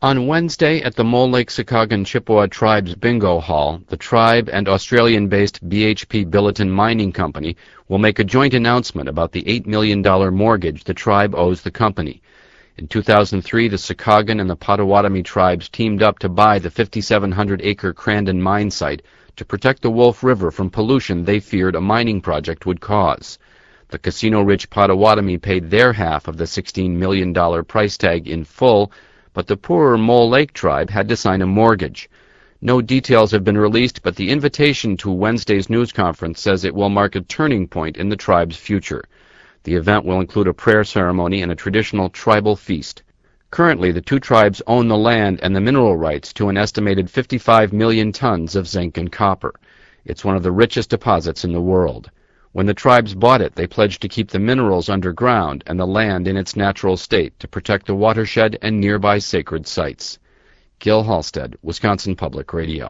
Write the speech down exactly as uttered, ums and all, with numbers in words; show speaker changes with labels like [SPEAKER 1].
[SPEAKER 1] On Wednesday at the Mole Lake Sikagan Chippewa Tribe's Bingo Hall, the tribe and Australian-based B H P Billiton Mining Company will make a joint announcement about the eight million dollars mortgage the tribe owes the company. In two thousand three, the Sikagan and the Potawatomi tribes teamed up to buy the fifty-seven hundred acre Crandon mine site to protect the Wolf River from pollution they feared a mining project would cause. The casino-rich Potawatomi paid their half of the sixteen million dollars price tag in full, but the poorer Mole Lake tribe had to sign a mortgage. No details have been released, but the invitation to Wednesday's news conference says it will mark a turning point in the tribe's future. The event will include a prayer ceremony and a traditional tribal feast. Currently, the two tribes own the land and the mineral rights to an estimated fifty-five million tons of zinc and copper. It's one of the richest deposits in the world. When the tribes bought it, they pledged to keep the minerals underground and the land in its natural state to protect the watershed and nearby sacred sites. Gil Halstead, Wisconsin Public Radio.